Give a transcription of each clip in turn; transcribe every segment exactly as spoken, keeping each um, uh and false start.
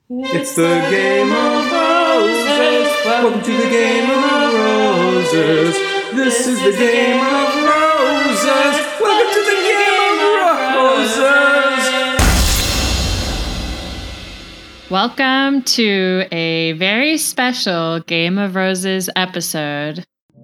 It's the Game of Roses. Welcome to the Game of Roses. This is the Game of Roses. Welcome to the Game of Roses. Welcome to a very special Game of Roses episode.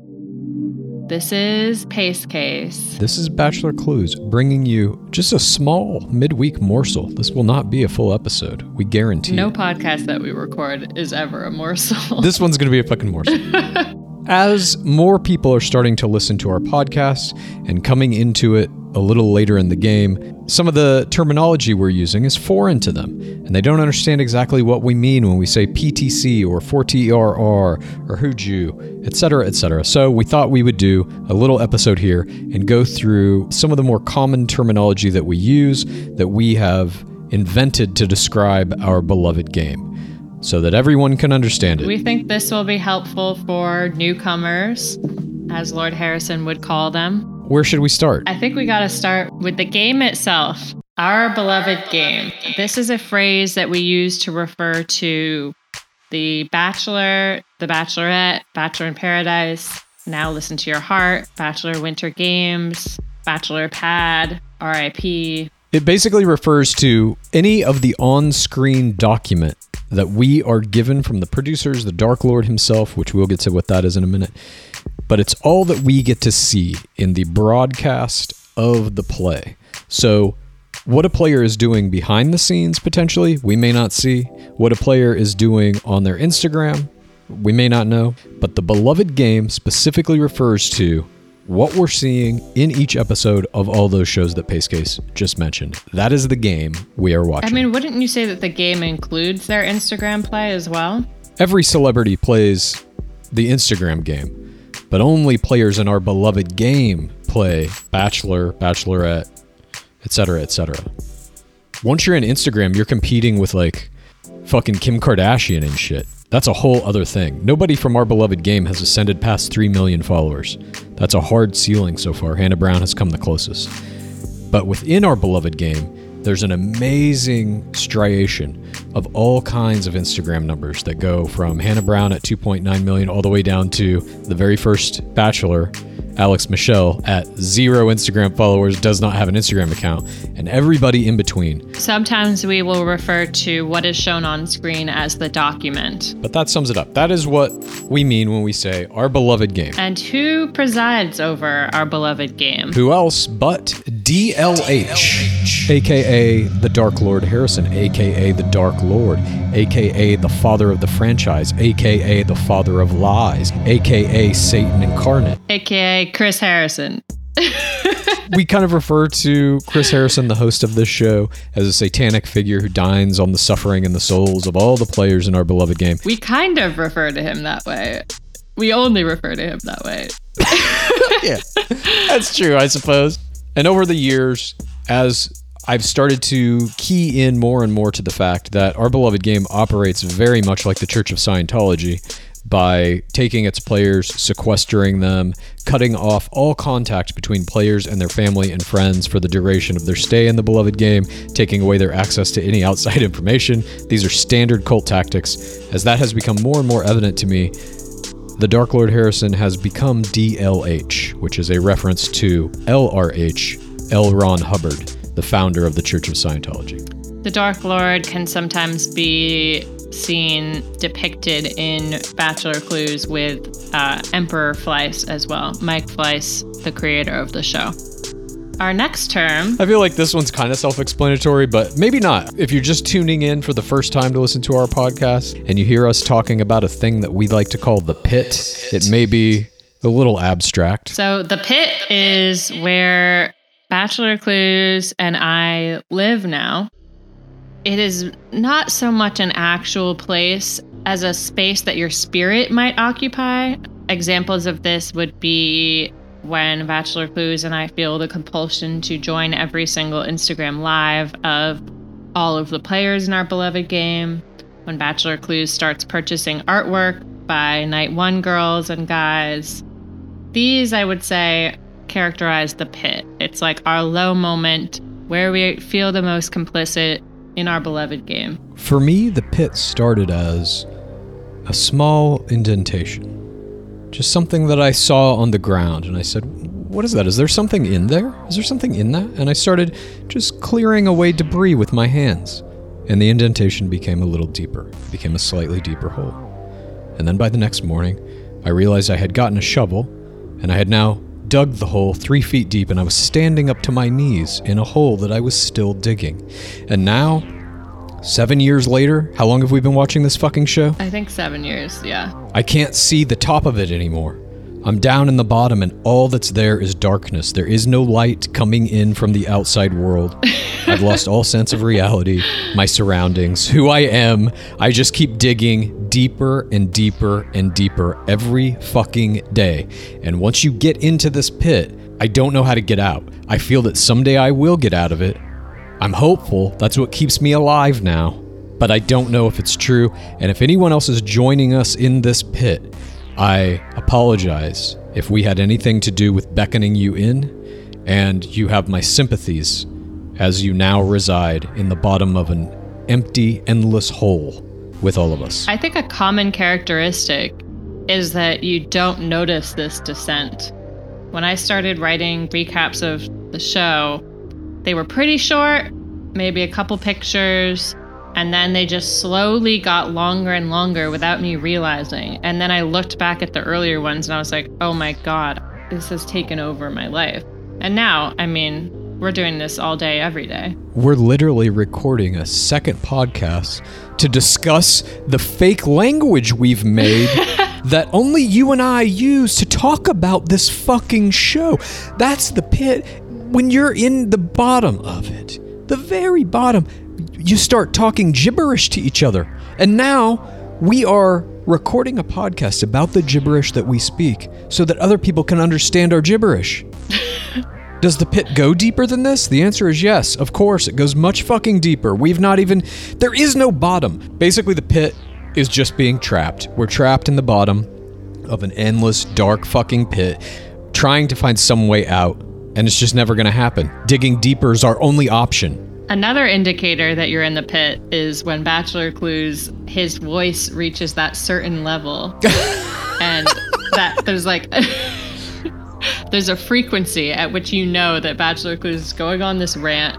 This is Pace Case. This is Bachelor Clues, bringing you just a small midweek morsel. This will not be a full episode, we guarantee. No podcast that we record is ever a morsel. This one's going to be a fucking morsel. As more people are starting to listen to our podcast and coming into it a little later in the game, some of the terminology we're using is foreign to them, and they don't understand exactly what we mean when we say P T C or four T R R or Huju, et cetera, et cetera. So we thought we would do a little episode here and go through some of the more common terminology that we use, that we have invented to describe our beloved game, so that everyone can understand it. We think this will be helpful for newcomers, as Lord Harrison would call them. Where should we start? I think we got to start with the game itself. Our beloved game. This is a phrase that we use to refer to the Bachelor, the Bachelorette, Bachelor in Paradise, Now Listen to Your Heart, Bachelor Winter Games, Bachelor Pad, R I P. It basically refers to any of the on-screen document that we are given from the producers, the Dark Lord himself, which we'll get to what that is in a minute. But it's all that we get to see in the broadcast of the play. So what a player is doing behind the scenes, potentially, we may not see. What a player is doing on their Instagram, we may not know. But the beloved game specifically refers to what we're seeing in each episode of all those shows that Pace Case just mentioned. That is the game we are watching. I mean, wouldn't you say that the game includes their Instagram play as well? Every celebrity plays the Instagram game, but only players in our beloved game play Bachelor, Bachelorette, et cetera, et cetera. Once you're in Instagram, you're competing with like fucking Kim Kardashian and shit. That's a whole other thing. Nobody from our beloved game has ascended past three million followers. That's a hard ceiling so far. Hannah Brown has come the closest. But within our beloved game, there's an amazing striation of all kinds of Instagram numbers that go from Hannah Brown at two point nine million all the way down to the very first Bachelor, Alex Michelle, at zero Instagram followers, does not have an Instagram account, and everybody in between. Sometimes we will refer to what is shown on screen as the document. But that sums it up. That is what we mean when we say our beloved game. And who presides over our beloved game? Who else but D L H, aka the Dark Lord Harrison, aka the Dark Lord, aka the father of the franchise, aka the father of lies, aka Satan incarnate, A K A Chris Harrison. We kind of refer to Chris Harrison, the host of this show, as a satanic figure who dines on the suffering and the souls of all the players in our beloved game. We kind of refer to him that way. We only refer to him that way. Yeah, that's true, I suppose. And over the years, as I've started to key in more and more to the fact that our beloved game operates very much like the Church of Scientology, by taking its players, sequestering them, cutting off all contact between players and their family and friends for the duration of their stay in the beloved game, taking away their access to any outside information. These are standard cult tactics. As that has become more and more evident to me, the Dark Lord Harrison has become D L H, which is a reference to L R H, L. Ron Hubbard, the founder of the Church of Scientology. The Dark Lord can sometimes be seen depicted in Bachelor Clues with uh, Emperor Fleiss as well. Mike Fleiss, the creator of the show. Our next term... I feel like this one's kind of self-explanatory, but maybe not. If you're just tuning in for the first time to listen to our podcast and you hear us talking about a thing that we like to call the pit, it may be a little abstract. So the pit is where Bachelor Clues and I live now. It is not so much an actual place as a space that your spirit might occupy. Examples of this would be when Bachelor Clues and I feel the compulsion to join every single Instagram live of all of the players in our beloved game. When Bachelor Clues starts purchasing artwork by Night One girls and guys. These, I would say, characterize the pit. It's like our low moment where we feel the most complicit, in our beloved game? For me, the pit started as a small indentation. Just something that I saw on the ground, and I said, what is that? Is there something in there? Is there something in that? And I started just clearing away debris with my hands. And the indentation became a little deeper. It became a slightly deeper hole. And then by the next morning, I realized I had gotten a shovel, and I had now dug the hole three feet deep, and I was standing up to my knees in a hole that I was still digging. And now, seven years later, how long have we been watching this fucking show? I think seven years, yeah. I can't see the top of it anymore. I'm down in the bottom, and all that's there is darkness. There is no light coming in from the outside world. I've lost all sense of reality, my surroundings, who I am. I just keep digging deeper and deeper and deeper every fucking day. And once you get into this pit, I don't know how to get out. I feel that someday I will get out of it. I'm hopeful. That's what keeps me alive now. But I don't know if it's true. And if anyone else is joining us in this pit, I apologize if we had anything to do with beckoning you in, and you have my sympathies as you now reside in the bottom of an empty, endless hole with all of us. I think a common characteristic is that you don't notice this descent. When I started writing recaps of the show, they were pretty short, maybe a couple pictures, and then they just slowly got longer and longer without me realizing. And then I looked back at the earlier ones and I was like, oh my God, this has taken over my life. And now, I mean, we're doing this all day, every day. We're literally recording a second podcast to discuss the fake language we've made that only you and I use to talk about this fucking show. That's the pit. When you're in the bottom of it, the very bottom, you start talking gibberish to each other. And now we are recording a podcast about the gibberish that we speak so that other people can understand our gibberish. Does the pit go deeper than this? The answer is yes. Of course, it goes much fucking deeper. We've not even... There is no bottom. Basically, the pit is just being trapped. We're trapped in the bottom of an endless, dark fucking pit, trying to find some way out, and it's just never going to happen. Digging deeper is our only option. Another indicator that you're in the pit is when Bachelor Clues, his voice reaches that certain level. And that there's like... there's a frequency at which you know that Bachelor Clues is going on this rant,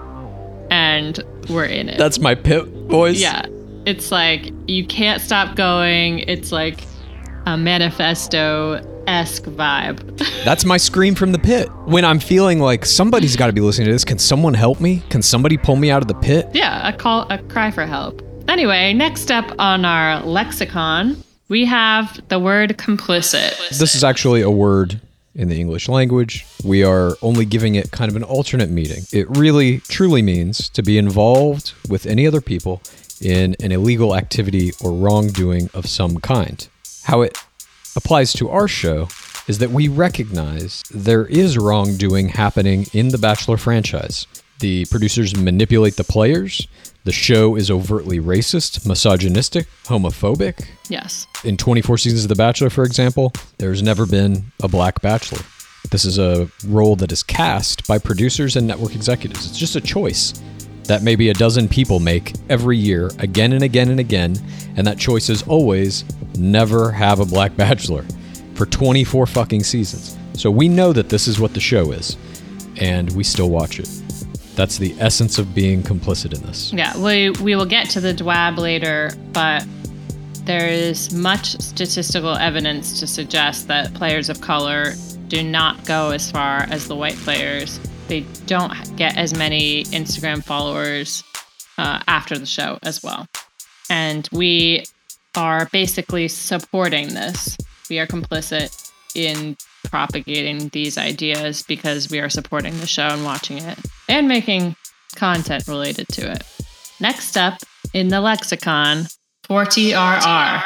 and we're in it. That's my pit voice? Yeah. It's like, you can't stop going. It's like a manifesto-esque vibe. That's my scream from the pit. When I'm feeling like somebody's got to be listening to this, can someone help me? Can somebody pull me out of the pit? Yeah, a call, a cry for help. Anyway, next up on our lexicon, we have the word complicit. This is actually a word in the English language. We are only giving it kind of an alternate meaning. It really, truly means to be involved with any other people in an illegal activity or wrongdoing of some kind. How it applies to our show is that we recognize there is wrongdoing happening in the Bachelor franchise. The producers manipulate the players. The show is overtly racist, misogynistic, homophobic. Yes. In twenty-four seasons of The Bachelor, for example, there's never been a black bachelor. This is a role that is cast by producers and network executives. It's just a choice that maybe a dozen people make every year, again and again and again, and that choice is always never have a black bachelor for twenty-four fucking seasons. So we know that this is what the show is, and we still watch it. That's the essence of being complicit in this. Yeah, we, we will get to the D W A B later, but there is much statistical evidence to suggest that players of color do not go as far as the white players. They don't get as many Instagram followers uh, after the show as well. And we are basically supporting this. We are complicit in propagating these ideas because we are supporting the show and watching it and making content related to it. Next up in the lexicon, four T R R.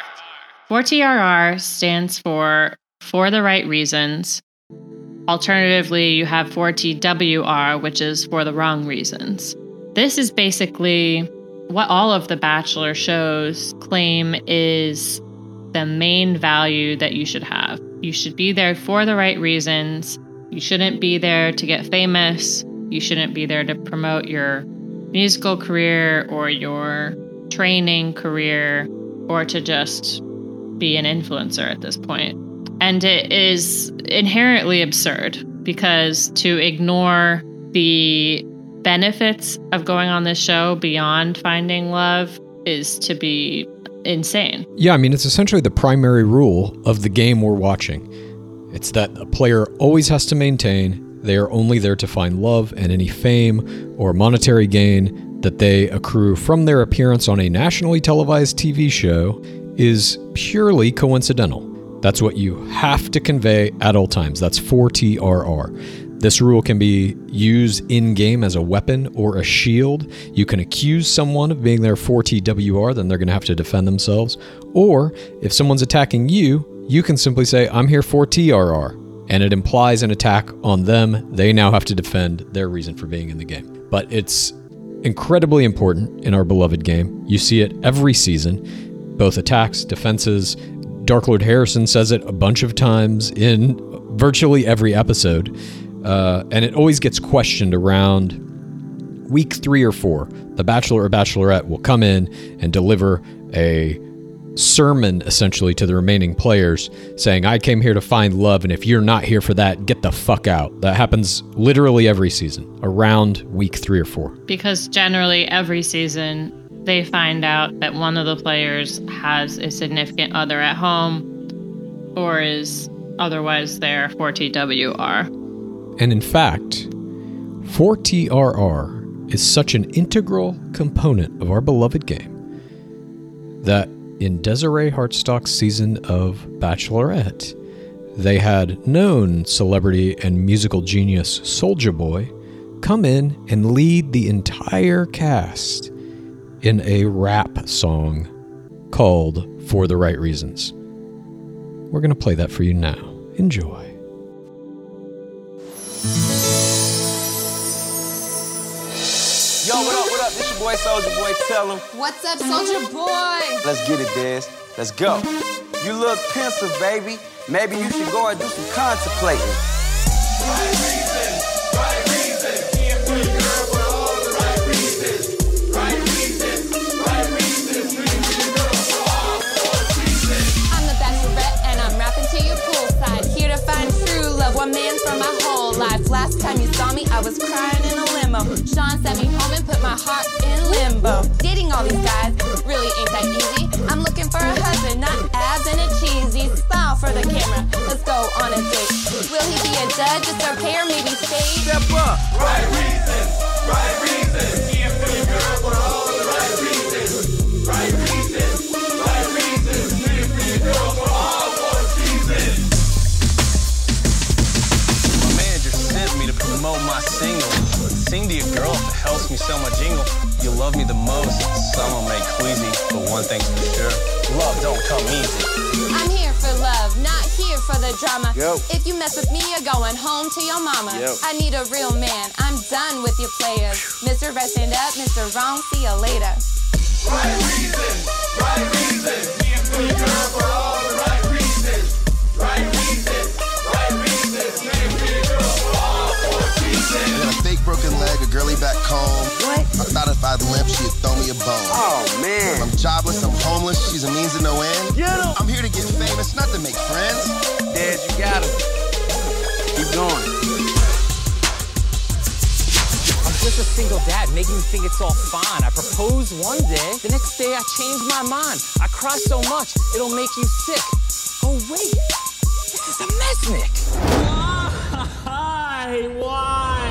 four T R R stands for For the Right Reasons. Alternatively, you have four T W R, which is For the Wrong Reasons. This is basically what all of the Bachelor shows claim is the main value that you should have. You should be there for the right reasons. You shouldn't be there to get famous. You shouldn't be there to promote your musical career or your training career or to just be an influencer at this point. And it is inherently absurd because to ignore the benefits of going on this show beyond finding love is to be insane. Yeah, I mean, it's essentially the primary rule of the game we're watching. It's that a player always has to maintain they are only there to find love, and any fame or monetary gain that they accrue from their appearance on a nationally televised T V show is purely coincidental. That's what you have to convey at all times. That's four T R R. This rule can be used in-game as a weapon or a shield. You can accuse someone of being their four T W R, then they're going to have to defend themselves. Or if someone's attacking you, you can simply say, I'm here for T R R. And it implies an attack on them. They now have to defend their reason for being in the game. But it's incredibly important in our beloved game. You see it every season, both attacks, defenses. Dark Lord Harrison says it a bunch of times in virtually every episode. Uh, and it always gets questioned around week three or four. The Bachelor or Bachelorette will come in and deliver a sermon, essentially, to the remaining players, saying, I came here to find love, and if you're not here for that, get the fuck out. That happens literally every season, around week three or four. Because generally every season, they find out that one of the players has a significant other at home or is otherwise their four T W R. And in fact, four T R R is such an integral component of our beloved game that in Desiree Hartstock's season of Bachelorette, they had known celebrity and musical genius Soulja Boy come in and lead the entire cast in a rap song called For the Right Reasons. We're going to play that for you now. Enjoy. Yo, what up, what up? This your boy, Soulja Boy. Tell him. What's up, Soulja Boy? Let's get it, Dez. Let's go. You look pensive, baby. Maybe you should go and do some contemplating. Right reasons, right reasons. Can't be a girl for all the right reasons. Right reasons, right reasons. Can't be a girl for all four reasons. I'm the Bachelorette and I'm rapping to you poolside. Here to find true love, one man for my whole life. Last time you saw me, I was crying in a limo. Sean sent me home and put my heart in limbo. Dating all these guys really ain't that easy. I'm looking for a husband, not abs and a cheesy smile for the camera. Let's go on a date. Will he be a judge, just okay, or maybe stage? Step up. Right reasons, right reasons. Can't be a girl for all the right reasons. Right reasons, right reasons. Can't be a girl for all four seasons. My manager sent me to promote my single. Sing to your girl if it helps me sell my jingle. You love me the most, some will make queasy, but one thing's for sure, love don't come easy. I'm here for love, not here for the drama. Yo. If you mess with me, you're going home to your mama. Yo. I need a real man, I'm done with your players. Mister Right, stand up, Mister Wrong, see you later. Right reasons, right reasons. Can't be a girl for all the right reasons. Right reasons, right reasons. Can't be a girl for all four seasons. Got a fake broken leg, a girly back home. What? I thought if I'd limp, she'd throw me a bone. Oh, man. I'm jobless, I'm homeless, she's a means to no end. Get 'em. I'm here to get famous, not to make friends. Dez, you got him. Keep going. I'm just a single dad, making you think it's all fine. I propose one day, the next day I change my mind. I cry so much, it'll make you sick. Oh wait, this is a Mesnick. Why? Why?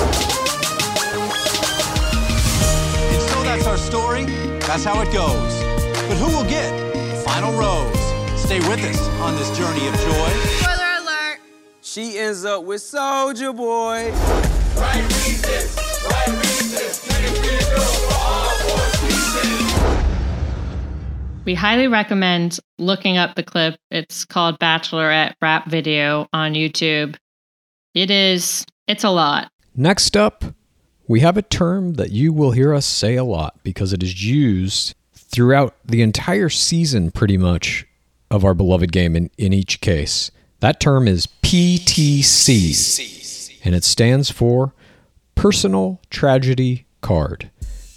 And so that's our story. That's how it goes. But who will get the final rose? Stay with us on this journey of joy. Spoiler alert. She ends up with Soulja Boy. Right reasons, right reasons. Can't be a girl for all four seasons. We highly recommend looking up the clip. It's called Bachelorette Rap Video on YouTube. It is, it's a lot. Next up, we have a term that you will hear us say a lot because it is used throughout the entire season, pretty much, of our beloved game in, in each case. That term is P T C, and it stands for Personal Tragedy Card.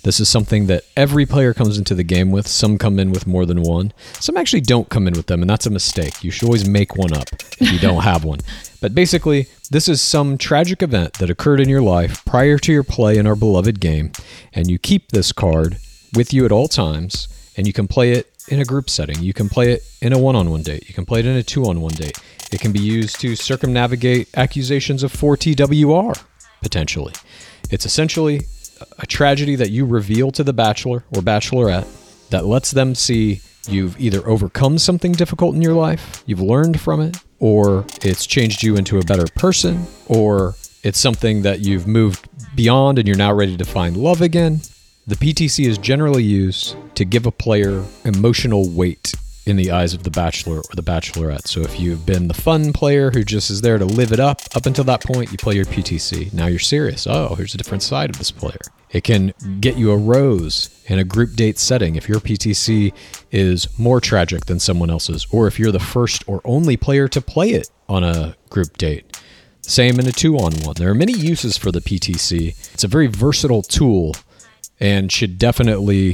This is something that every player comes into the game with. Some come in with more than one. Some actually don't come in with them, and that's a mistake. You should always make one up if you don't have one. But basically, this is some tragic event that occurred in your life prior to your play in our beloved game, and you keep this card with you at all times, and you can play it in a group setting. You can play it in a one-on-one date. You can play it in a two-on-one date. It can be used to circumnavigate accusations of four T W R, potentially. It's essentially a tragedy that you reveal to the bachelor or bachelorette that lets them see you've either overcome something difficult in your life, you've learned from it, or it's changed you into a better person, or it's something that you've moved beyond and you're now ready to find love again. The P T C is generally used to give a player emotional weight in the eyes of the bachelor or the bachelorette. So if you've been the fun player who just is there to live it up, up until that point, you play your P T C. Now you're serious. Oh, here's a different side of this player. It can get you a rose in a group date setting if your P T C is more tragic than someone else's, or if you're the first or only player to play it on a group date. Same in a two-on-one. There are many uses for the P T C. It's a very versatile tool and should definitely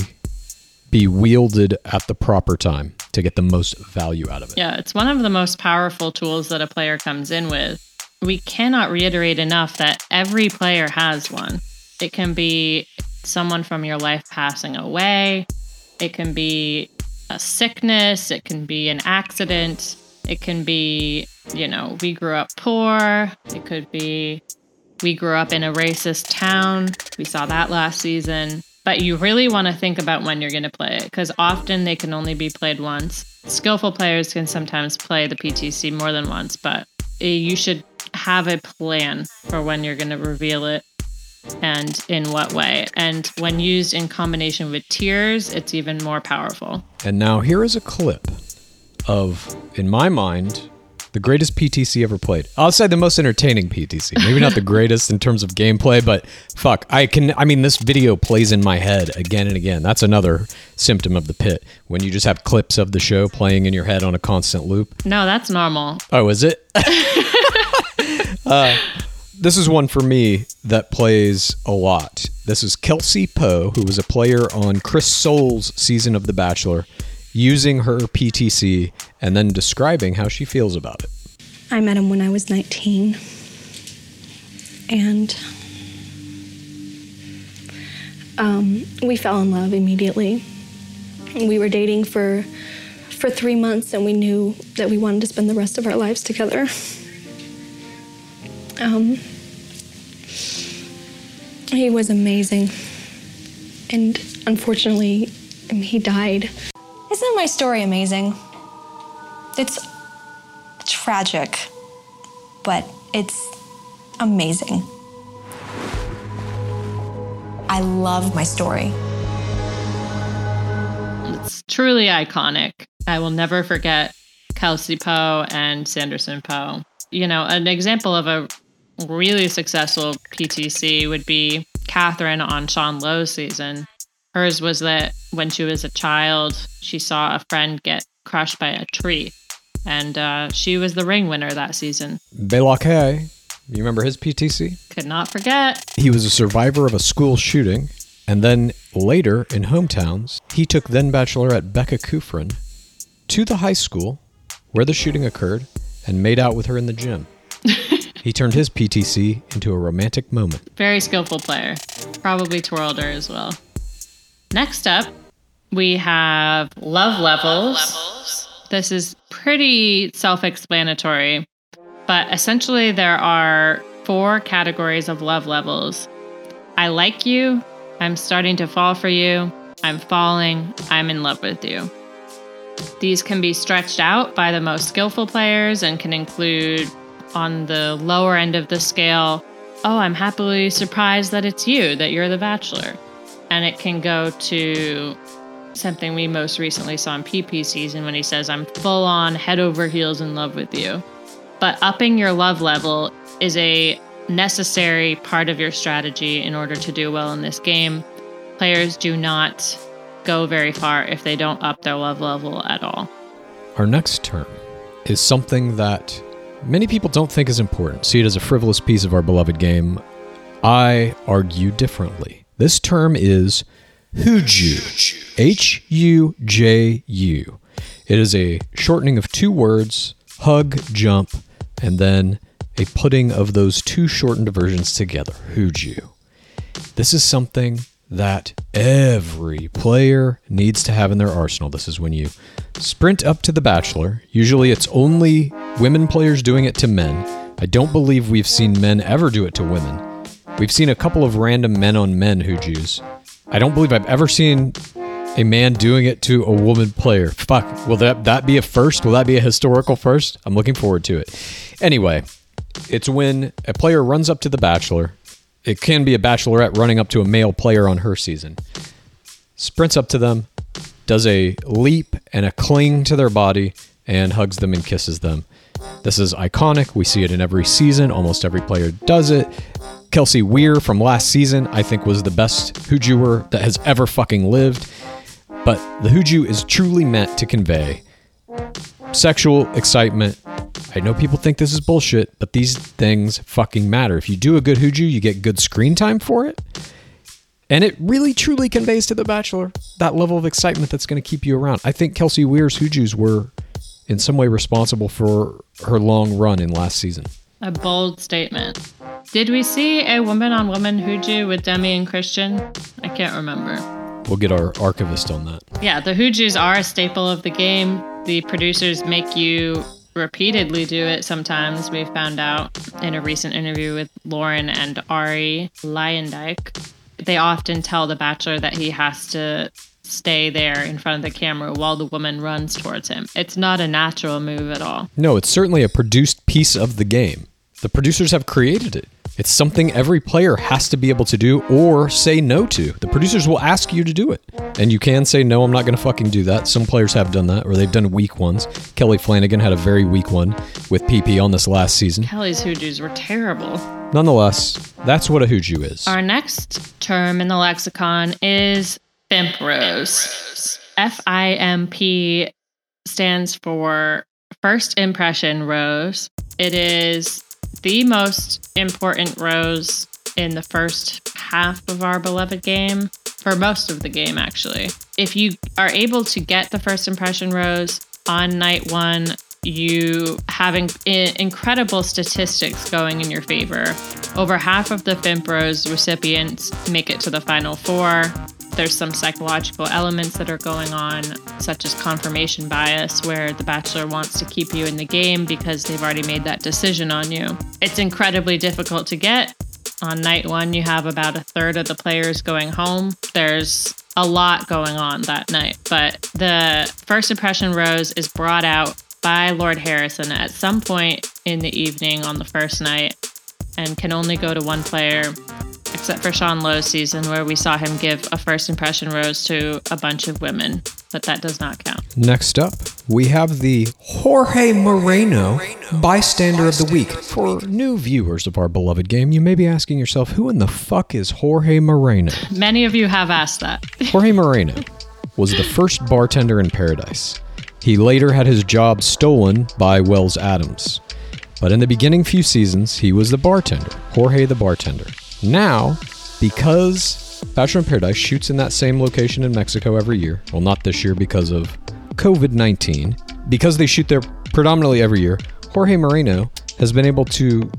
be wielded at the proper time to get the most value out of it. Yeah, it's one of the most powerful tools that a player comes in with. We cannot reiterate enough that every player has one. It can be someone from your life passing away. It can be a sickness. It can be an accident. It can be, you know, we grew up poor. It could be we grew up in a racist town. We saw that last season. But you really want to think about when you're going to play it, because often they can only be played once. Skillful players can sometimes play the P T C more than once, but you should have a plan for when you're going to reveal it and in what way. And when used in combination with tiers, it's even more powerful. And now here is a clip of, in my mind, the greatest P T C ever played. I'll say the most entertaining P T C. Maybe not the greatest in terms of gameplay, but fuck, I can, I mean, this video plays in my head again and again. That's another symptom of the pit. When you just have clips of the show playing in your head on a constant loop. No, that's normal. Oh, is it? uh, this is one for me that plays a lot. This is Kelsey Poe, who was a player on Chris Soule's season of The Bachelor, using her P T C and then describing how she feels about it. I met him when I was nineteen, and um, we fell in love immediately. We were dating for for three months, and we knew that we wanted to spend the rest of our lives together. Um, he was amazing, and unfortunately, he died. Isn't my story amazing? It's tragic, but it's amazing. I love my story. It's truly iconic. I will never forget Kelsey Poe and Sanderson Poe. You know, an example of a really successful P T C would be Catherine on Sean Lowe's season. Hers was that when she was a child, she saw a friend get crushed by a tree. And uh, she was the ring winner that season. Belake, you remember his P T C? Could not forget. He was a survivor of a school shooting. And then later in Hometowns, he took then Bachelorette Becca Kufrin to the high school where the shooting occurred and made out with her in the gym. He turned his P T C into a romantic moment. Very skillful player. Probably twirled her as well. Next up, we have love levels. love levels. This is pretty self-explanatory, but essentially there are four categories of love levels. I like you, I'm starting to fall for you, I'm falling, I'm in love with you. These can be stretched out by the most skillful players and can include, on the lower end of the scale, oh, I'm happily surprised that it's you, that you're the bachelor. And it can go to something we most recently saw in P P season when he says, I'm full on head over heels in love with you. But upping your love level is a necessary part of your strategy in order to do well in this game. Players do not go very far if they don't up their love level at all. Our next term is something that many people don't think is important, see it as a frivolous piece of our beloved game. I argue differently. This term is Huju. H U J U. It is a shortening of two words, hug, jump, and then a putting of those two shortened versions together. Huju. This is something that every player needs to have in their arsenal. This is when you sprint up to the Bachelor. Usually it's only women players doing it to men. I don't believe we've seen men ever do it to women. We've seen a couple of random men on men Hujus. I don't believe I've ever seen a man doing it to a woman player. Fuck, will that, that be a first? Will that be a historical first? I'm looking forward to it. Anyway, it's when a player runs up to the Bachelor. It can be a bachelorette running up to a male player on her season. Sprints up to them, does a leap and a cling to their body, and hugs them and kisses them. This is iconic. We see it in every season. Almost every player does it. Kelsey Weir from last season, I think, was the best Hujuer that has ever fucking lived. But the Huju is truly meant to convey sexual excitement. I know people think this is bullshit, but these things fucking matter. If you do a good Huju, you get good screen time for it. And it really truly conveys to the Bachelor that level of excitement that's going to keep you around. I think Kelsey Weir's Hujus were in some way responsible for her long run in last season. A bold statement. Did we see a woman-on-woman Huju with Demi and Christian? I can't remember. We'll get our archivist on that. Yeah, the Hujus are a staple of the game. The producers make you repeatedly do it sometimes. We found out in a recent interview with Lauren and Ari Leyendyke. They often tell the Bachelor that he has to stay there in front of the camera while the woman runs towards him. It's not a natural move at all. No, it's certainly a produced piece of the game. The producers have created it. It's something every player has to be able to do or say no to. The producers will ask you to do it. And you can say, no, I'm not going to fucking do that. Some players have done that, or they've done weak ones. Kelly Flanagan had a very weak one with P P on this last season. Kelly's Hujus were terrible. Nonetheless, that's what a Huju is. Our next term in the lexicon is Fimp Rose. F I M P stands for First Impression Rose. It is the most important rose in the first half of our beloved game, for most of the game, actually. If you are able to get the First Impression Rose on night one, you have in- incredible statistics going in your favor. Over half of the Fimp Rose recipients make it to the final four. There's some psychological elements that are going on, such as confirmation bias, where the Bachelor wants to keep you in the game because they've already made that decision on you. It's incredibly difficult to get. On night one, you have about a third of the players going home. There's a lot going on that night, but the First Impression Rose is brought out by Lord Harrison at some point in the evening on the first night and can only go to one player, except for Sean Lowe's season, where we saw him give a First Impression Rose to a bunch of women, but that does not count. Next up, we have the Jorge Moreno Bystander of the Week. For new viewers of our beloved game, you may be asking yourself, who in the fuck is Jorge Moreno? Many of you have asked that. Jorge Moreno was the first bartender in Paradise. He later had his job stolen by Wells Adams. But in the beginning few seasons, he was the bartender, Jorge the bartender. Now, because Bachelor in Paradise shoots in that same location in Mexico every year, well, not this year because of covid nineteen, because they shoot there predominantly every year, Jorge Moreno has been able to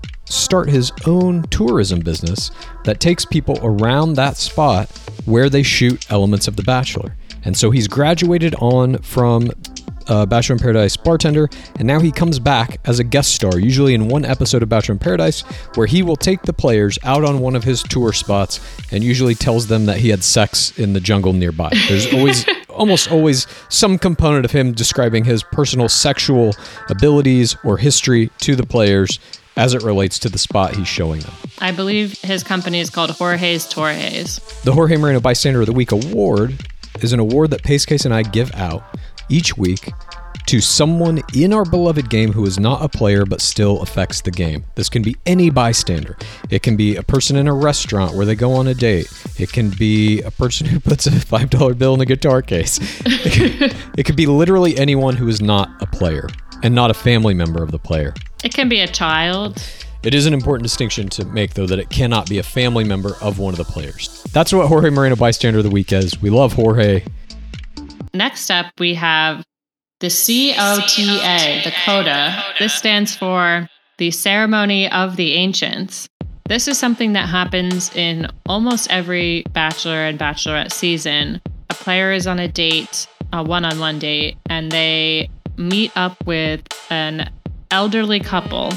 start his own tourism business that takes people around that spot where they shoot elements of The Bachelor. And so he's graduated on from uh, Bachelor in Paradise bartender, and now he comes back as a guest star, usually in one episode of Bachelor in Paradise, where he will take the players out on one of his tour spots and usually tells them that he had sex in the jungle nearby. There's always, almost always, some component of him describing his personal sexual abilities or history to the players as it relates to the spot he's showing them. I believe his company is called Jorge's Torres. The Jorge Moreno Bystander of the Week award is an award that Pacecase and I give out each week to someone in our beloved game who is not a player but still affects the game. This can be any bystander. It can be a person in a restaurant where they go on a date. It can be a person who puts a five dollar bill in a guitar case. It can, it could be literally anyone who is not a player and not a family member of the player. It can be a child. It is an important distinction to make, though, that it cannot be a family member of one of the players. That's what Jorge Moreno Bystander of the Week is. We love Jorge. Next up, we have the C O T A, the COTA. This stands for the Ceremony of the Ancients. This is something that happens in almost every Bachelor and Bachelorette season. A player is on a date, a one-on-one date, and they meet up with an elderly couple.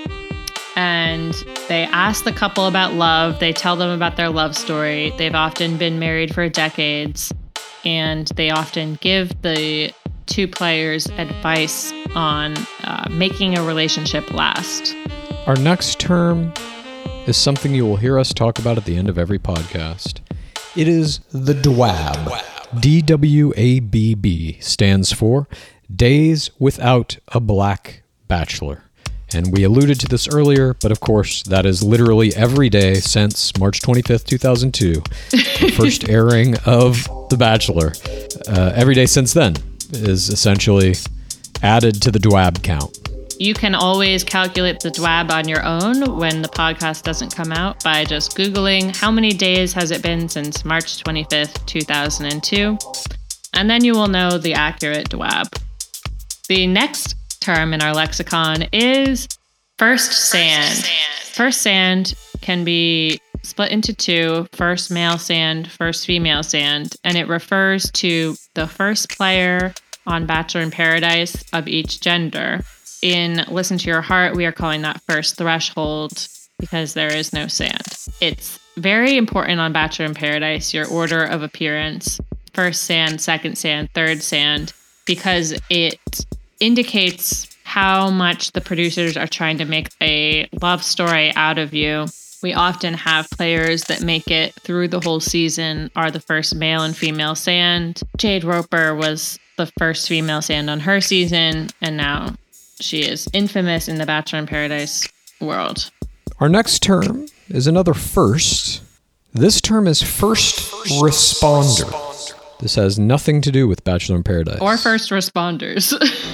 And they ask the couple about love. They tell them about their love story. They've often been married for decades. And they often give the two players advice on uh, making a relationship last. Our next term is something you will hear us talk about at the end of every podcast. It is the D W A B. D W A B B stands for Days Without a Black Bachelor. And we alluded to this earlier, but of course, that is literally every day since March twenty-fifth, two thousand two, the first airing of The Bachelor. Uh, every day since then is essentially added to the D W A B count. You can always calculate the D W A B on your own when the podcast doesn't come out by just Googling how many days has it been since March twenty-fifth, two thousand two, and then you will know the accurate D W A B. The next term in our lexicon is first sand. First sand can be split into two, first male sand, first female sand, and it refers to the first player on Bachelor in Paradise of each gender. In Listen to Your Heart, we are calling that first threshold because there is no sand. It's very important on Bachelor in Paradise, your order of appearance, first sand, second sand, third sand, because it indicates how much the producers are trying to make a love story out of you. We often have players that make it through the whole season are the first male and female sand. Jade Roper was the first female sand on her season, and now she is infamous in the Bachelor in Paradise world. Our next term is another first. This term is first responder. This has nothing to do with Bachelor in Paradise. Or first responders.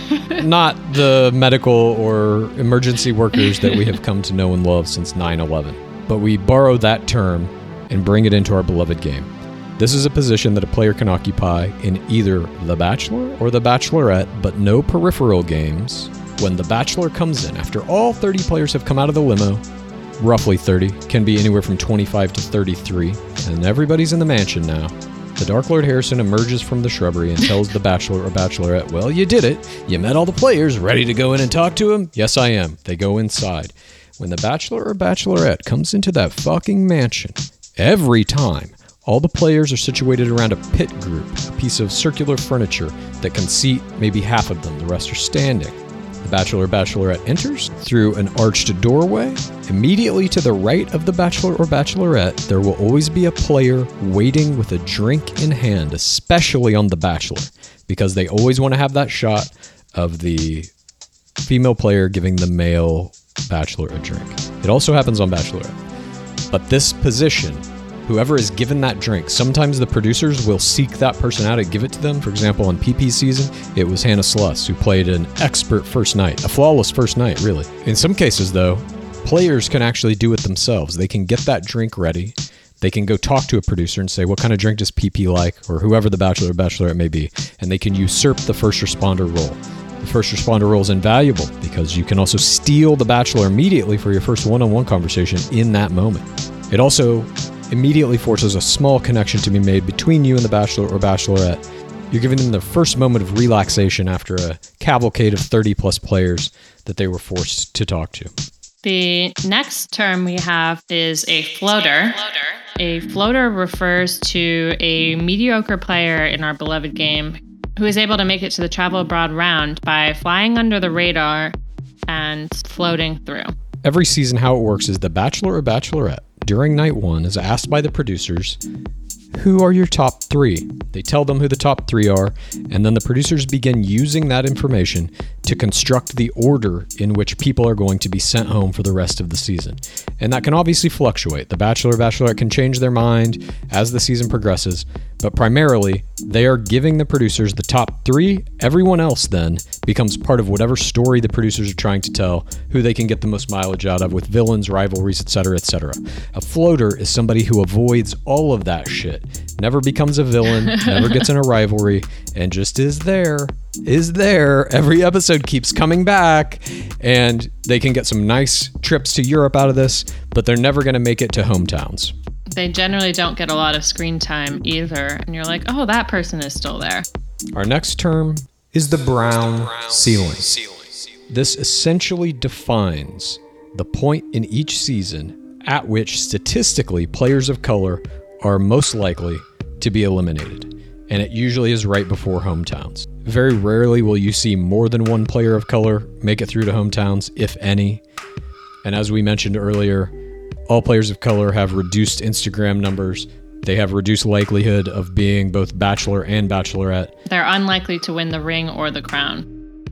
Not the medical or emergency workers that we have come to know and love since nine eleven. But we borrow that term and bring it into our beloved game. This is a position that a player can occupy in either The Bachelor or The Bachelorette, but no peripheral games. When The Bachelor comes in, after all thirty players have come out of the limo, roughly thirty, can be anywhere from twenty-five to thirty-three, and everybody's in the mansion now. The Dark Lord Harrison emerges from the shrubbery and tells the Bachelor or Bachelorette, well, you did it. You met all the players. Ready to go in and talk to them? Yes, I am. They go inside. When the Bachelor or Bachelorette comes into that fucking mansion, every time, all the players are situated around a pit group, a piece of circular furniture that can seat maybe half of them. The rest are standing. The Bachelor or Bachelorette enters through an arched doorway. Immediately to the right of the Bachelor or Bachelorette, there will always be a player waiting with a drink in hand, especially on The Bachelor, because they always want to have that shot of the female player giving the male Bachelor a drink. It also happens on Bachelorette. But this position, whoever is given that drink, sometimes the producers will seek that person out and give it to them. For example, on P P season, it was Hannah Sluss, who played an expert first night, a flawless first night, really. In some cases, though, players can actually do it themselves. They can get that drink ready. They can go talk to a producer and say, what kind of drink does P P like? Or whoever the Bachelor or Bachelorette may be. And they can usurp the first responder role. The first responder role is invaluable because you can also steal the Bachelor immediately for your first one-on-one conversation in that moment. It also immediately forces a small connection to be made between you and the Bachelor or Bachelorette. You're giving them their first moment of relaxation after a cavalcade of thirty plus players that they were forced to talk to. The next term we have is a floater. A floater refers to a mediocre player in our beloved game who is able to make it to the travel abroad round by flying under the radar and floating through. Every season, how it works is the Bachelor or Bachelorette during night one is asked by the producers, who are your top three? They tell them who the top three are, and then the producers begin using that information to construct the order in which people are going to be sent home for the rest of the season. And that can obviously fluctuate. The Bachelor or Bachelorette can change their mind as the season progresses, but primarily, they are giving the producers the top three. Everyone else then becomes part of whatever story the producers are trying to tell, who they can get the most mileage out of with villains, rivalries, et cetera, et cetera. A floater is somebody who avoids all of that shit, never becomes a villain, never gets in a rivalry, and just is there, is there. Every episode keeps coming back, and they can get some nice trips to Europe out of this, but they're never going to make it to hometowns. They generally don't get a lot of screen time either, and you're like, oh, that person is still there. Our next term is the brown ceiling. This essentially defines the point in each season at which statistically players of color are most likely to be eliminated, and it usually is right before hometowns. Very rarely will you see more than one player of color make it through to hometowns, if any. And as we mentioned earlier, all players of color have reduced Instagram numbers. They have reduced likelihood of being both bachelor and bachelorette. They're unlikely to win the ring or the crown.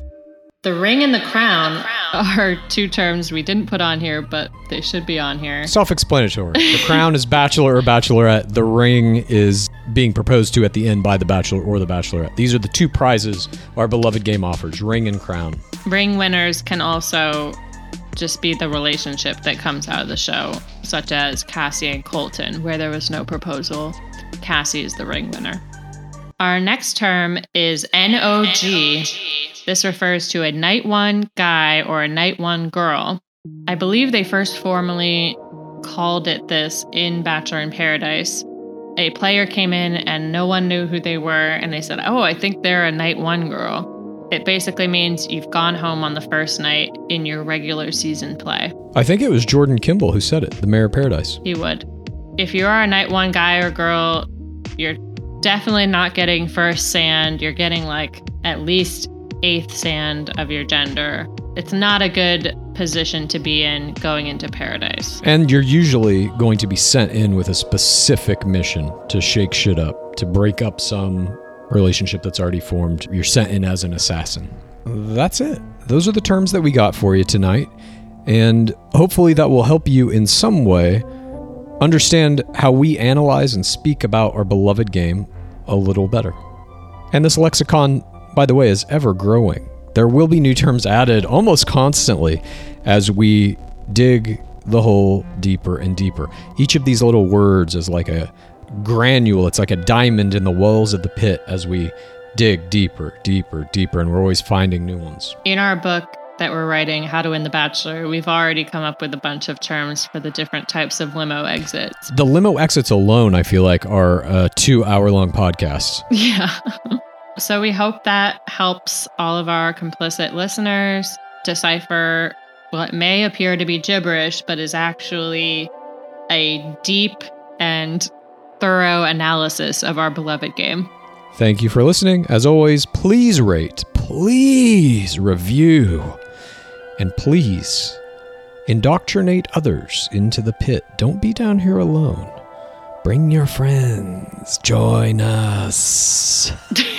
The ring and the crown are two terms we didn't put on here, but they should be on here. Self-explanatory. The crown is bachelor or bachelorette. The ring is being proposed to at the end by the bachelor or the bachelorette. These are the two prizes our beloved game offers, ring and crown. Ring winners can also just be the relationship that comes out of the show, such as Cassie and Colton, where there was no proposal. Cassie is the ring winner. Our next term is N O G. This refers to a night one guy or a night one girl. I believe they first formally called it this in Bachelor in Paradise. A player came in and no one knew who they were, and they said, oh, I think they're a night one girl. It basically means you've gone home on the first night in your regular season play. I think it was Jordan Kimball who said it, the Mayor of Paradise. He would. If you are a night one guy or girl, you're definitely not getting first sand. You're getting like at least eighth sand of your gender. It's not a good position to be in going into Paradise. And you're usually going to be sent in with a specific mission to shake shit up, to break up some relationship that's already formed. You're sent in as an assassin. That's it. Those are the terms that we got for you tonight. And hopefully that will help you in some way understand how we analyze and speak about our beloved game a little better. And this lexicon, by the way, is ever growing. There will be new terms added almost constantly as we dig the hole deeper and deeper. Each of these little words is like a granule. It's like a diamond in the walls of the pit as we dig deeper, deeper, deeper, and we're always finding new ones. In our book that we're writing, How to Win the Bachelor, we've already come up with a bunch of terms for the different types of limo exits. The limo exits alone, I feel like, are uh, two hour-long podcasts. Yeah. So we hope that helps all of our complicit listeners decipher what may appear to be gibberish, but is actually a deep and thorough analysis of our beloved game. Thank you for listening. As always, please rate, please review, and please indoctrinate others into the pit. Don't be down here alone. Bring your friends. Join us.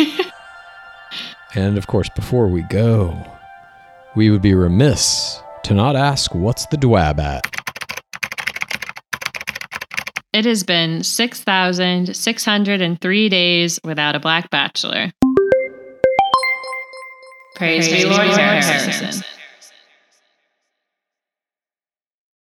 And of course, before we go, we would be remiss to not ask, what's the dwab at? It has been six thousand six hundred three days without a Black Bachelor. Praise, Praise be Lord Harrison. Harrison.